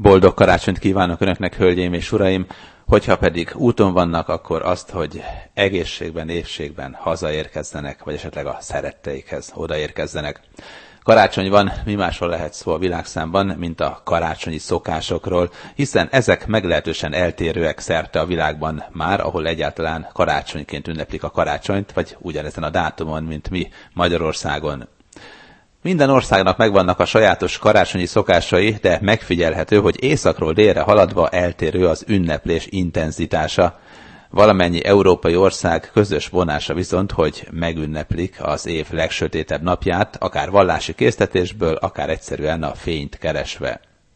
Boldog karácsonyt kívánok Önöknek, hölgyeim és uraim, hogyha pedig úton vannak, akkor azt, hogy egészségben, épségben hazaérkezzenek, vagy esetleg a szeretteikhez odaérkezzenek. Karácsony van, mi másról lehet szó a világszámban, mint a karácsonyi szokásokról, hiszen ezek meglehetősen eltérőek szerte a világban már, ahol egyáltalán karácsonyként ünneplik a karácsonyt, vagy ugyanezen a dátumon, mint mi Magyarországon. Minden országnak megvannak a sajátos karácsonyi szokásai, de megfigyelhető, hogy északról délre haladva eltérő az ünneplés intenzitása. Valamennyi európai ország közös vonása viszont, hogy megünneplik az év legsötétebb napját, akár vallási késztetésből, akár egyszerűen a fényt keresve.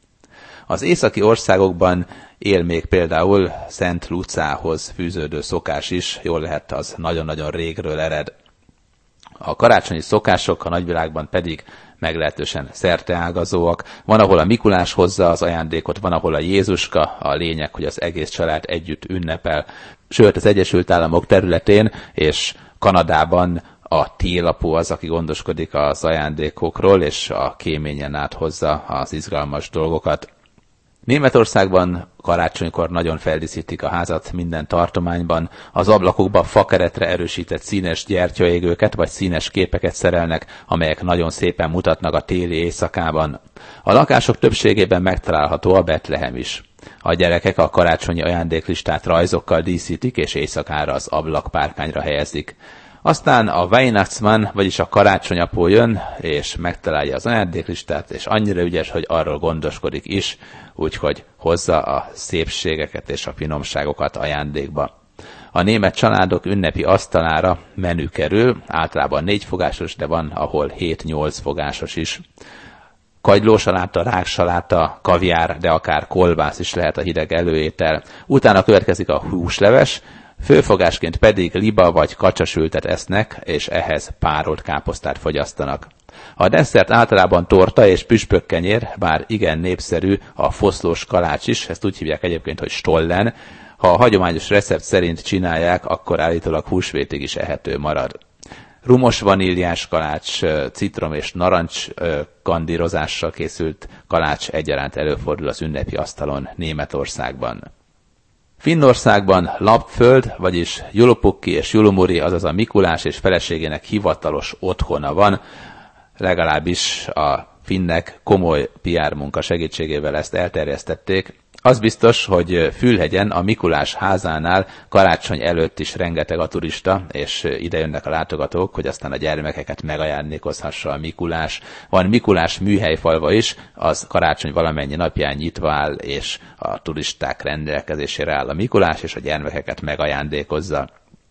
Az északi országokban él még például Szent Lucához fűződő szokás is, jól lehet az nagyon-nagyon régről ered. A karácsonyi szokások a nagyvilágban pedig meglehetősen szerteágazóak. Van, ahol a Mikulás hozza az ajándékot, van, ahol a Jézuska, a lényeg, hogy az egész család együtt ünnepel. Sőt, az Egyesült Államok területén és Kanadában a télapó az, aki gondoskodik az ajándékokról, és a kéményen át hozza az izgalmas dolgokat. Németországban karácsonykor nagyon feldíszítik a házat minden tartományban, az ablakokba fakeretre erősített színes gyertyaégőket vagy színes képeket szerelnek, amelyek nagyon szépen mutatnak a téli éjszakában. A lakások többségében megtalálható a Betlehem is. A gyerekek a karácsonyi ajándéklistát rajzokkal díszítik és éjszakára az ablakpárkányra helyezik. Aztán a Weihnachtsmann, vagyis a karácsonyapó jön, és megtalálja az ajándéklistát, és annyira ügyes, hogy arról gondoskodik is, úgyhogy hozza a szépségeket és a finomságokat ajándékba. A német családok ünnepi asztalára menü kerül, általában 4 fogásos, de van, ahol 7-8 fogásos is. Kagylósaláta, ráksaláta, kaviár, de akár kolbász is lehet a hideg előétel. Utána következik a húsleves, főfogásként pedig liba vagy kacsasültet esznek, és ehhez párolt káposztát fogyasztanak. A desszert általában torta és püspökkenyér, bár igen népszerű a foszlós kalács is, ezt úgy hívják egyébként, hogy stollen. Ha a hagyományos recept szerint csinálják, akkor állítólag húsvétig is ehető marad. Rumos vaníliás kalács, citrom és narancs kandírozással készült kalács egyaránt előfordul az ünnepi asztalon Németországban. Finnországban Lappföld, vagyis Julupukki és Julumuri, azaz a Mikulás és feleségének hivatalos otthona van, legalábbis a finnek komoly PR munka segítségével ezt elterjesztették. Az biztos, hogy Fülhegyen a Mikulás házánál karácsony előtt is rengeteg a turista, és ide jönnek a látogatók, hogy aztán a gyermekeket megajándékozhassa a Mikulás. Van Mikulás műhelyfalva is, az karácsony valamennyi napján nyitva áll, és a turisták rendelkezésére áll a Mikulás, és a gyermekeket megajándékozza.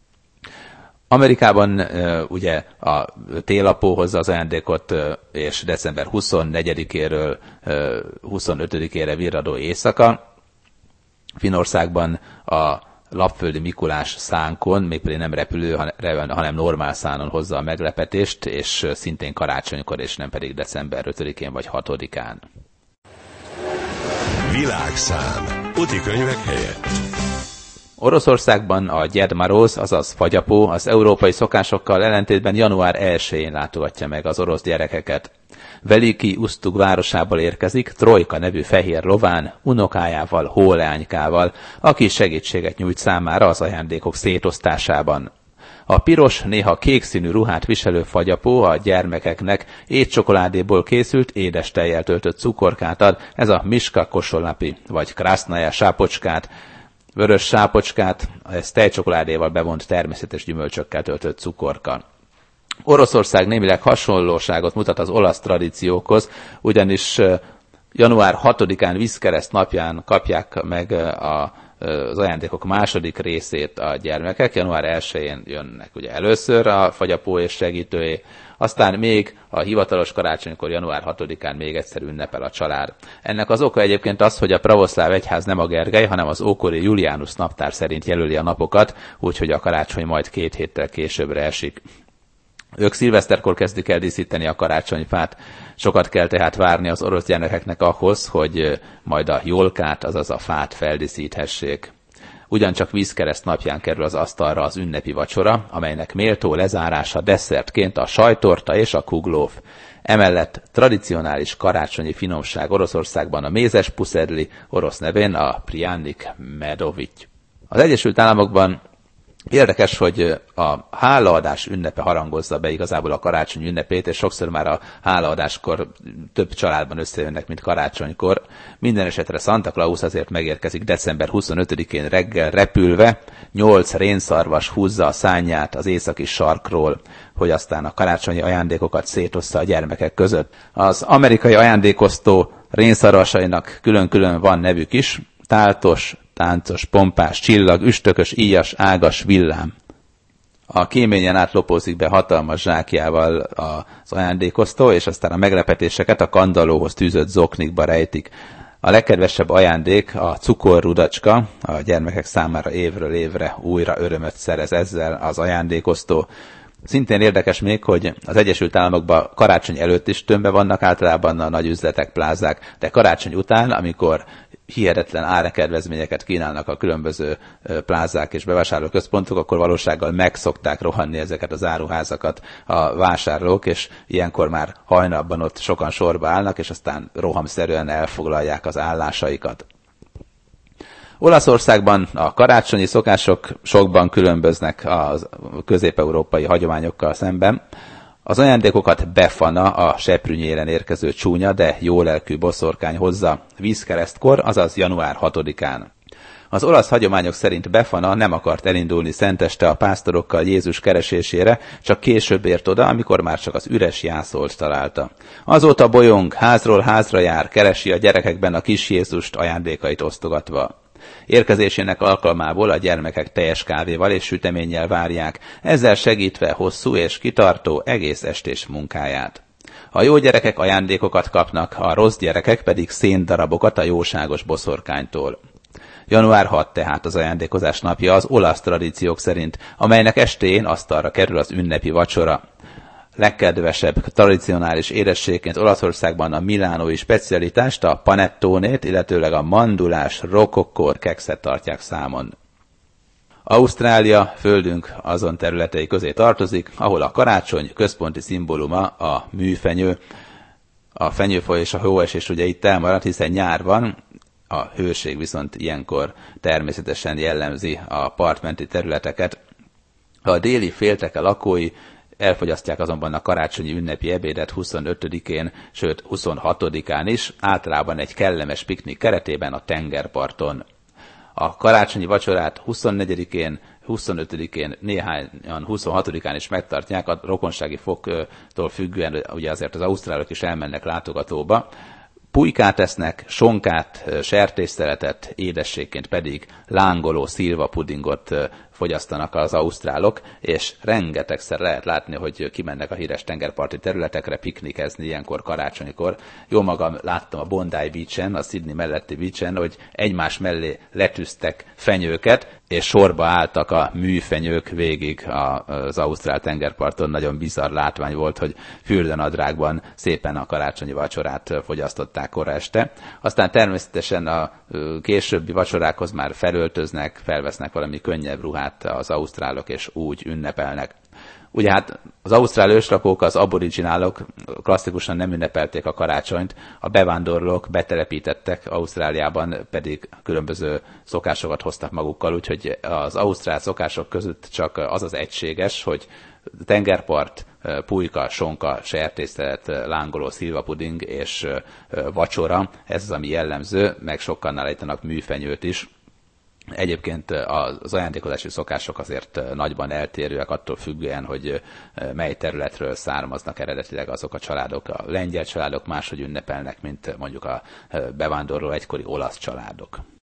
Amerikában ugye a télapó hozza az ajándékot, és december 24-éről 25-ére virradó éjszaka. Finnországban a lappföldi Mikulás szánkon, mégpedig nem repülő, hanem normál szánon hozza a meglepetést, és szintén karácsonykor, és nem pedig december 5-én vagy 6-án. Világszám. Utikönyvek helyett. Oroszországban a Gyed Maroz, azaz fagyapó, az európai szokásokkal ellentétben január 1-én látogatja meg az orosz gyerekeket. Veliki Usztug városából érkezik Trojka nevű fehér lován, unokájával, hóleánykával, aki segítséget nyújt számára az ajándékok szétosztásában. A piros, néha kék színű ruhát viselő fagyapó a gyermekeknek étcsokoládéból készült, édes tejjel töltött cukorkát ad, ez a Miska Kosolnapi, vagy Krasznaja sápocskát, vörös sápocskát, ez tejcsokoládéval bevont természetes gyümölcsökkel töltött cukorka. Oroszország némileg hasonlóságot mutat az olasz tradíciókhoz, ugyanis január 6-án vízkereszt napján kapják meg az ajándékok második részét a gyermekek. Január 1-én jönnek ugye először a fagyapó és segítői, aztán még a hivatalos karácsonykor január 6-án még egyszer ünnepel a család. Ennek az oka egyébként az, hogy a pravoszláv egyház nem a Gergely, hanem az ókori Julianus naptár szerint jelöli a napokat, úgyhogy a karácsony majd 2 héttel későbbre esik. Ők szilveszterkor kezdik el díszíteni a karácsonyfát, sokat kell tehát várni az orosz gyermekeknek ahhoz, hogy majd a jolkát, azaz a fát feldíszíthessék. Ugyancsak vízkereszt napján kerül az asztalra az ünnepi vacsora, amelynek méltó lezárása desszertként a sajtorta és a kuglóf. Emellett tradicionális karácsonyi finomság Oroszországban a mézes puszedli, orosz nevén a prjánik medovity. Az Egyesült Államokban érdekes, hogy a hálaadás ünnepe harangozza be igazából a karácsony ünnepét, és sokszor már a hálaadáskor több családban összejönnek, mint karácsonykor. Minden esetre Santa Claus azért megérkezik december 25-én reggel repülve, 8 rénszarvas húzza a szárnyát az északi sarkról, hogy aztán a karácsonyi ajándékokat szétossza a gyermekek között. Az amerikai ajándékoztó rénszarvasainak külön-külön van nevük is: táltos, táncos, pompás, csillag, üstökös, íjas, ágas, villám. A kéményen átlopózik be hatalmas zsákjával az ajándékoztó, és aztán a meglepetéseket a kandallóhoz tűzött zoknikba rejtik. A legkedvesebb ajándék a cukorrudacska, a gyermekek számára évről évre újra örömöt szerez ezzel az ajándékoztó. Szintén érdekes még, hogy az Egyesült Államokban karácsony előtt is tömbbe vannak általában a nagy üzletek, plázák, de karácsony után, amikor hihetetlen árakedvezményeket kínálnak a különböző plázák és bevásárlóközpontok, akkor valósággal megszokták rohanni ezeket az áruházakat a vásárlók, és ilyenkor már hajnalban ott sokan sorba állnak, és aztán rohamszerűen elfoglalják az állásaikat. Olaszországban a karácsonyi szokások sokban különböznek a közép-európai hagyományokkal szemben. Az ajándékokat befana, a seprűnyéren érkező csúnya, de jólelkű boszorkány hozza vízkeresztkor, azaz január 6-án. Az olasz hagyományok szerint Befana nem akart elindulni szenteste a pásztorokkal Jézus keresésére, csak később ért oda, amikor már csak az üres jászolt találta. Azóta bolyong, házról házra jár, keresi a gyerekekben a kis Jézust, ajándékait osztogatva. Érkezésének alkalmából a gyermekek teljes kávéval és süteménnyel várják, ezzel segítve hosszú és kitartó egész estés munkáját. A jó gyerekek ajándékokat kapnak, a rossz gyerekek pedig széndarabokat a jóságos boszorkánytól. Január 6 tehát az ajándékozás napja az olasz tradíciók szerint, amelynek estéjén asztalra kerül az ünnepi vacsora. Legkedvesebb tradicionális édességként Olaszországban a milánói specialitást, a panettónét, illetőleg a mandulás rokokkor kekszet tartják számon. Ausztrália földünk azon területei közé tartozik, ahol a karácsony központi szimbóluma a műfenyő. A fenyőfa és a hóesés ugye itt elmarad, hiszen nyár van, a hőség viszont ilyenkor természetesen jellemzi a partmenti területeket. A déli félteke lakói elfogyasztják azonban a karácsonyi ünnepi ebédet 25-én, sőt 26-án is, általában egy kellemes piknik keretében a tengerparton. A karácsonyi vacsorát 24-én, 25-én, néhányan 26-án is megtartják, a rokonsági foktól függően, ugye azért az ausztrálok is elmennek látogatóba. Pulykát esznek, sonkát, sertésszeletet, édességként pedig lángoló szilvapudingot fogyasztanak az ausztrálok, és rengetegszer lehet látni, hogy kimennek a híres tengerparti területekre piknikezni ilyenkor karácsonykor. Jó magam láttam a Bondi Beach-en, a Sydney melletti beach-en, hogy egymás mellé letűztek fenyőket, és sorba álltak a műfenyők végig az ausztrál tengerparton. Nagyon bizarr látvány volt, hogy fürdenadrágban szépen a karácsonyi vacsorát fogyasztották kora este. Aztán természetesen a későbbi vacsorákhoz már felöltöznek, felvesznek valami könnyebb ruhát az ausztrálok, és úgy ünnepelnek. Ugye hát az ausztrál őslakók, az aboriginálok klasszikusan nem ünnepelték a karácsonyt, a bevándorlók betelepítettek, Ausztráliában pedig különböző szokásokat hoztak magukkal, úgyhogy az ausztrál szokások között csak az az egységes, hogy tengerpart, pulyka, sonka, sertészelet, lángoló szilvapuding és vacsora, ez az, ami jellemző, meg sokan állítanak műfenyőt is. Egyébként az ajándékozási szokások azért nagyban eltérőek attól függően, hogy mely területről származnak eredetileg azok a családok. A lengyel családok máshogy ünnepelnek, mint mondjuk a bevándorló egykori olasz családok.